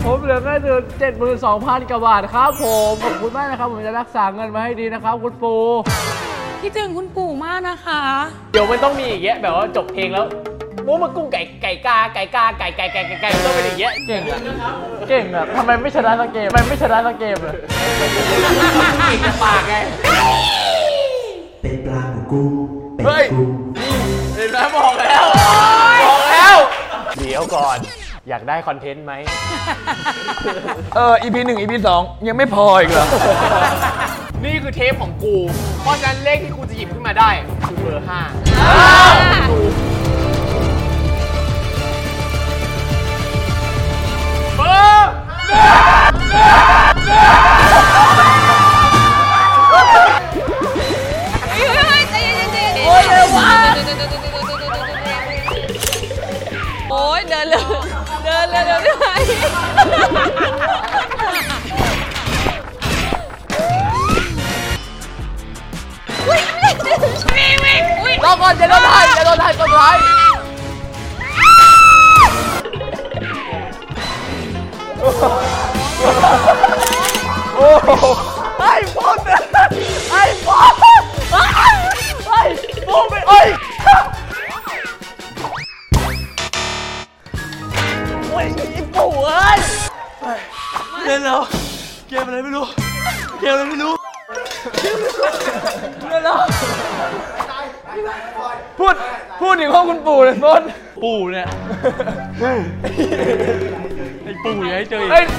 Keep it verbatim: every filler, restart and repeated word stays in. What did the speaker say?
ผมเหลือเงินอยู่เจ็ดหมื่นสองพันกว่าบาทครับผมขอบคุณมากนะครับผมจะรักษาเงินมาให้ดีนะครับคุณปู่คิดถึงคุณปู่มากนะคะเดี๋ยวมันต้องมีอย่างเงี้ยแบบว่าจบเพลงแล้วมูมากุ้งไก่ไก่กาไก่กาไก่ไก่ไก่ไก่ไก่ต้องเป็นอย่างเงี้ยเก่งอะเก่งอะทำไมไม่ชนะสักเกมทำไมไม่ชนะสักเกมเลยเก่งจะปากไงเป็นปลาของกุ้งเป็นเฮ้ยกุ้งเห็นไหมบอกแล้วบอกแล้วเดี๋ยวก่อนอยากได้คอนเทนต์ไหมเออ อี พี หนึ่ง อี พี สองยังไม่พออีกเหรอนี่คือเทปของกูเพราะฉะนั้นเลขที่กูจะหยิบขึ้นมาได้คือเบอร์ห้าเบอร์โอ้ยเร็วว่ะโอ้ยเดินเร็วเดินเร็วเดินเร็ววิ่งวิ่งวิ่งวิ่งวิ่งรอก่อนอย่าโดนทันอย่าโดนทันคนร้ายโอ้โหไอ้บอลไอ้บอลไอ้บอลไปไอ้โอ้ยไอ้ปู่เอ้ยเล่นแล้วเกมอะไรไม่รู้เกมอะไรไม่รู้เล่นแล้วพูดพูดถึงห้องคุณปู่เลยต้นปู่เนี่ยไอ้ปู่อย่าให้เจออีก